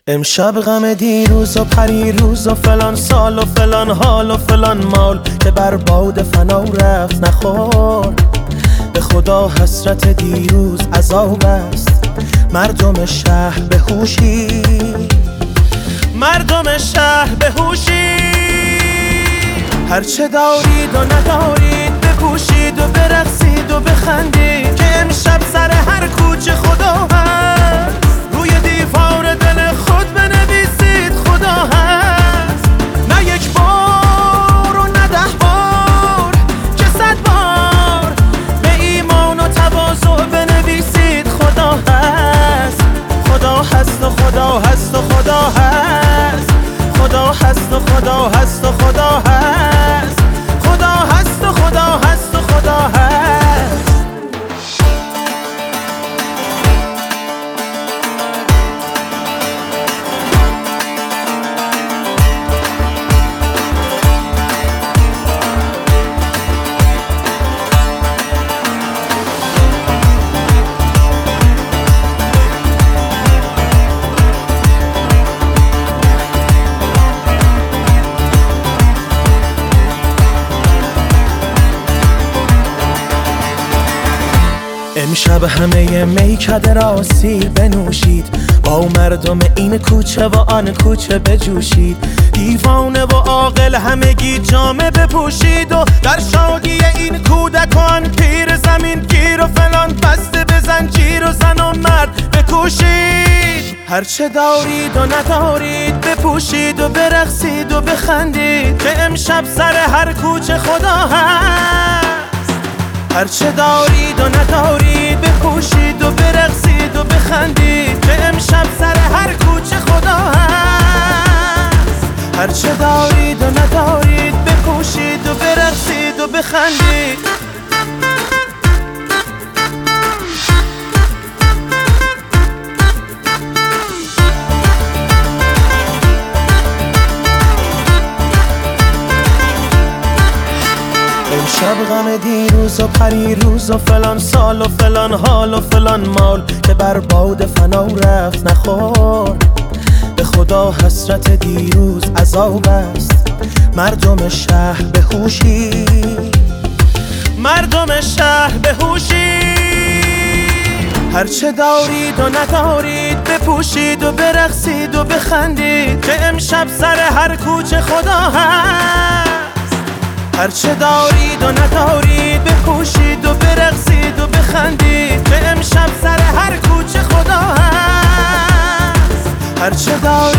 امشب غم دیروز و پریروز و فلان سال و فلان حال و فلان مال که بر باد فنا رفت نخورد. به خدا حسرت دیروز عذاب است. مردم شهر به هوشی، مردم شهر به هوشی. هرچه دارید و ندارید بپوشید و برقصید و بخندید که امشب سر هر کوچه خدا هست. روی دیوار دل خود بنویسید خدا هست. نه یک بار و نه 10 بار که 100 بار به ایمان و تواضع بنویسید خدا هست. خدا هست و خدا هست و خدا هست. خدا هست و خدا هست و خدا هست. خدا هست و خدا هست و خدا هست. امشب همه میکده را سیر بنوشید، با مردم این کوچه و آن کوچه بجوشید. دیوانه و عاقل همگی جامه بپوشید و در شادی این کودکان پیر زمین گیر و فلان بسته به زنجیر و زن و مرد بکوشید. هرچه دارید و ندارید بپوشید و برقصید و بخندید که امشب سر هر کوچه خدا هست. هرچه دارید و ندارید بپوشید و برقصید و بخندید که امشب سر هر کوچه خدا هست. هرچه دارید و ندارید بپوشید و برقصید و بخندید. امشب غم دیروز و پریروز و فلان سال و فلان حال و فلان مال که بر باد فنا رفت نخورد. به خدا حسرت دیروز عذاب است. مردم شهر به هوشی، مردم شهر به هوشی. هرچه دارید و ندارید بپوشید و برقصید و بخندید که امشب سر هر کوچه خدا هست. هرچه دارید و ندارید بپوشید و برقصید و بخندید که امشب سر هر کوچه خدا هست. هرچه دارید